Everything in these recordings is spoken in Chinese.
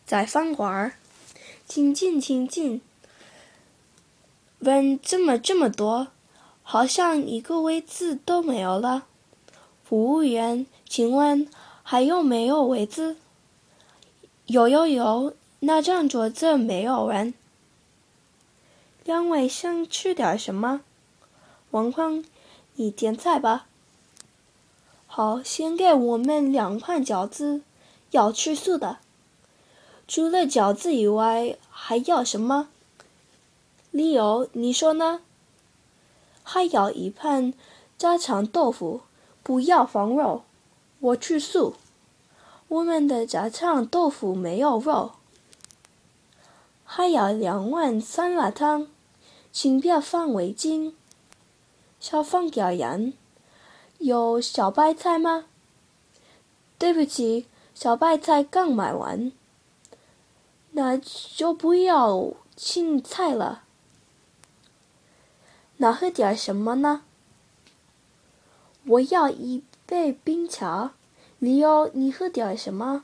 在饭馆，请进。问怎么这么多？好像一个位子都没有了。服务员，请问还有没有位子？有，那张桌子没有人。两位想吃点什么？王胖，你点菜吧。好，先给我们2盘饺子，要吃素的。除了饺子以外，还要什么？理由你说呢？还要1盘家常豆腐，不要放肉。我吃素。我们的家常豆腐没有肉。还要2碗酸辣汤，请别放味精。少放点盐。有小白菜吗？对不起，小白菜刚买完。那就不要青菜了。那喝点什么呢？我要1杯冰茶。理由你喝点什么？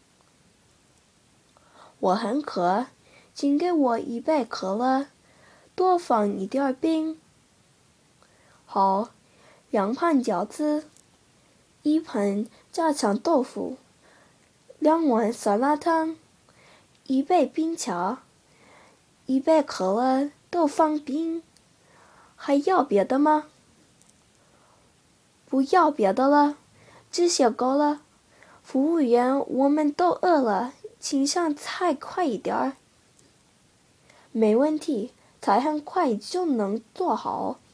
我很渴，请给我1杯可乐，多放一点冰。好，2盘饺子，1盘家常豆腐，2碗酸辣汤，1杯冰茶，1杯可乐，都放冰。还要别的吗？不要别的了，这些够了。服务员，我们都饿了，请上菜快一点儿。没问题，菜很快就能做好。